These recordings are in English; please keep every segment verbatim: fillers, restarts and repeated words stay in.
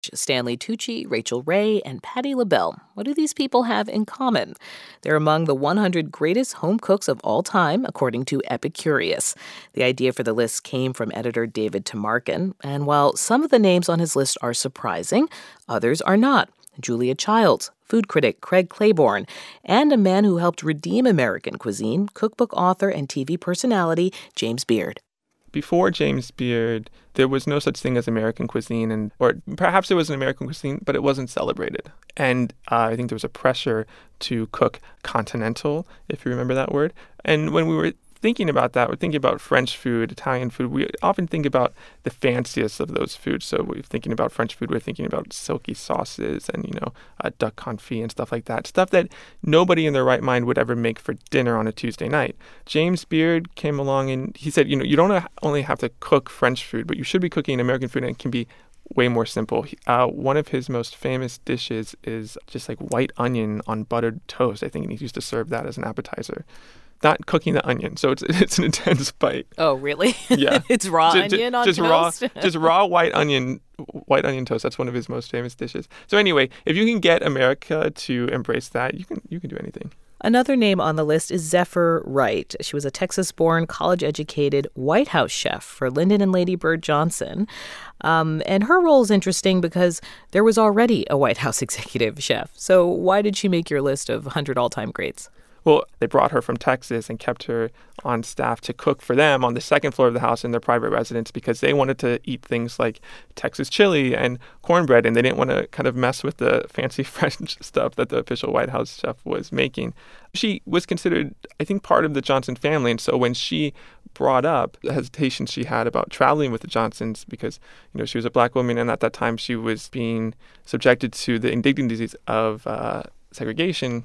Stanley Tucci, Rachel Ray, and Patti LaBelle. What do these people have in common? They're among the one hundred greatest home cooks of all time, according to Epicurious. The idea for the list came from editor David Tamarkin, and while some of the names on his list are surprising, others are not. Julia Childs, food critic Craig Claiborne, and a man who helped redeem American cuisine, cookbook author and T V personality James Beard. Before James Beard, there was no such thing as American cuisine, and or perhaps there was an American cuisine, but it wasn't celebrated. And uh, I think there was a pressure to cook continental, if you remember that word. And when we were thinking about that, we're thinking about French food, Italian food. We often think about the fanciest of those foods. So we're thinking about French food, we're thinking about silky sauces and, you know, uh, duck confit and stuff like that. Stuff that nobody in their right mind would ever make for dinner on a Tuesday night. James Beard came along and he said, you know, you don't only have to cook French food, but you should be cooking American food, and it can be way more simple. Uh, one of his most famous dishes is just like white onion on buttered toast. I think he used to serve that as an appetizer. Not cooking the onion, so it's it's an intense bite. Oh, really? Yeah, it's raw just, onion on just toast. raw, just raw white onion, white onion toast. That's one of his most famous dishes. So anyway, if you can get America to embrace that, you can you can do anything. Another name on the list is Zephyr Wright. She was a Texas-born, college-educated White House chef for Lyndon and Lady Bird Johnson. Um, and her role is interesting because there was already a White House executive chef. So why did she make your list of one hundred all-time greats? Well, they brought her from Texas and kept her on staff to cook for them on the second floor of the house in their private residence because they wanted to eat things like Texas chili and cornbread, and they didn't want to kind of mess with the fancy French stuff that the official White House chef was making. She was considered, I think, part of the Johnson family, and so when she brought up the hesitation she had about traveling with the Johnsons because, you know, she was a black woman, and at that time she was being subjected to the indignities of uh, segregation,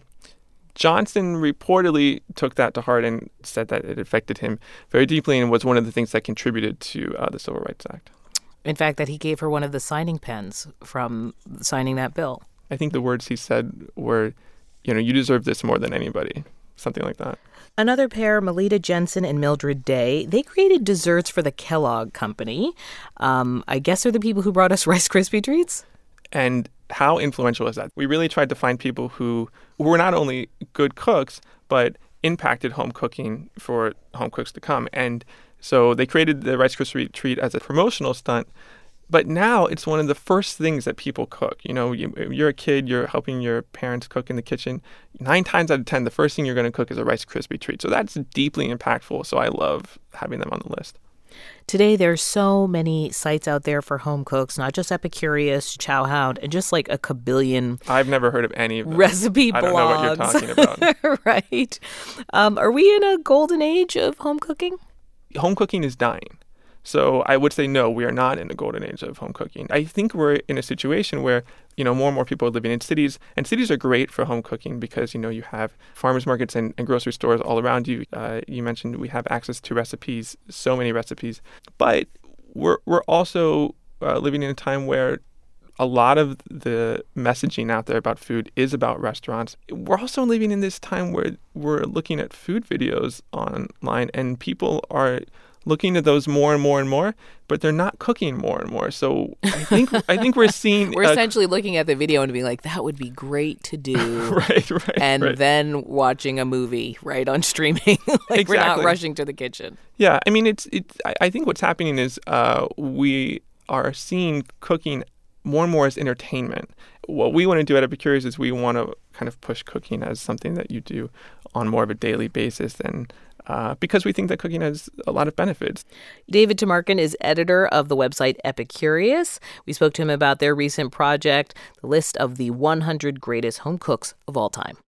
Johnson reportedly took that to heart and said that it affected him very deeply and was one of the things that contributed to uh, the Civil Rights Act. In fact, that he gave her one of the signing pens from signing that bill. I think the words he said were, you know, you deserve this more than anybody, something like that. Another pair, Melita Jensen and Mildred Day, they created desserts for the Kellogg Company. Um, I guess they're the people who brought us Rice Krispie treats? And how influential is that? We really tried to find people who were not only good cooks, but impacted home cooking for home cooks to come. And so they created the Rice Krispie treat as a promotional stunt. But now it's one of the first things that people cook. You know, you, you're a kid, you're helping your parents cook in the kitchen. Nine times out of ten, the first thing you're going to cook is a Rice Krispie treat. So that's deeply impactful. So I love having them on the list. Today, there's so many sites out there for home cooks, not just Epicurious, Chowhound, and just like a kabillion. I've never heard of any of them. Recipe blogs. I don't know what you're talking about. Right. Um, are we in a golden age of home cooking? Home cooking is dying. So I would say, no, we are not in the golden age of home cooking. I think we're in a situation where, you know, more and more people are living in cities, and cities are great for home cooking because, you know, you have farmers markets and, and grocery stores all around you. Uh, you mentioned we have access to recipes, so many recipes. But we're we're also uh, living in a time where a lot of the messaging out there about food is about restaurants. We're also living in this time where we're looking at food videos online, and people are looking at those more and more and more, but they're not cooking more and more. So I think I think we're seeing we're uh, essentially looking at the video and being like, that would be great to do. right, right. And right. then watching a movie, right, on streaming. like exactly. We're not rushing to the kitchen. Yeah, I mean, it's it's. I, I think what's happening is uh, we are seeing cooking more and more as entertainment. What we want to do at Epicurious is we want to kind of push cooking as something that you do on more of a daily basis, and uh, because we think that cooking has a lot of benefits. David Tamarkin is editor of the website Epicurious. We spoke to him about their recent project, the list of the one hundred greatest home cooks of all time.